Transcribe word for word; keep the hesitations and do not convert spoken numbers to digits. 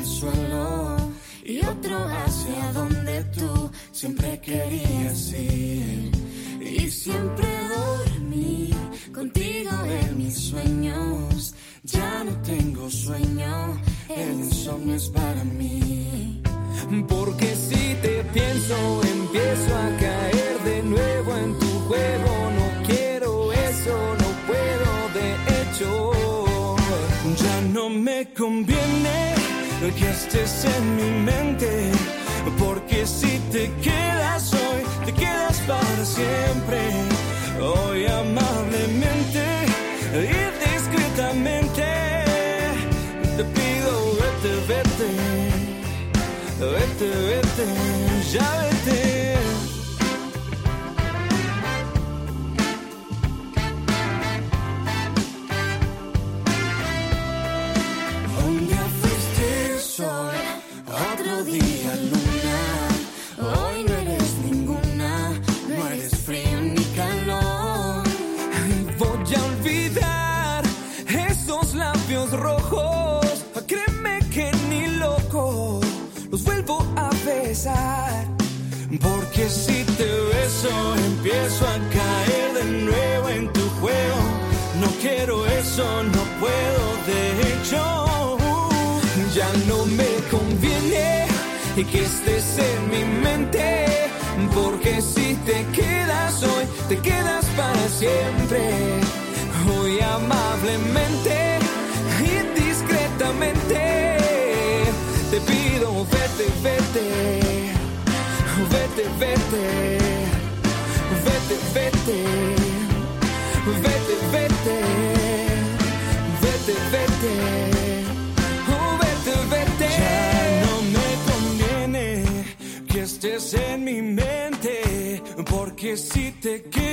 el suelo y otro hacia donde tú siempre querías ir. Y siempre dormí contigo en mis sueños. Ya no tengo sueño, el insomnio es para mí. Porque si te pienso, empiezo a caer de nuevo en tu juego. No quiero eso, no puedo, de hecho. Ya no me conviene que estés en mi mente, porque si te quedas hoy, te quedas para siempre. Hoy amablemente y discretamente te pido vete, vete, vete, vete, ya vete. Un día fuiste sol, otro día luna. Hoy no eres ninguna, no eres frío ni calor. Voy a olvidar esos labios rojos. Créeme que ni loco los vuelvo a besar. Porque si te beso, empiezo a caer de nuevo en tu juego. No quiero eso, no puedo, de hecho. Ya no me conviene que estés en mi mente, porque si te quedas hoy, te quedas para siempre. Hoy amablemente y discretamente te pido vete, vete, vete, vete, vete, vete, vete, vete, vete, vete. Ya no me conviene que estés en mi mente, porque si te quedas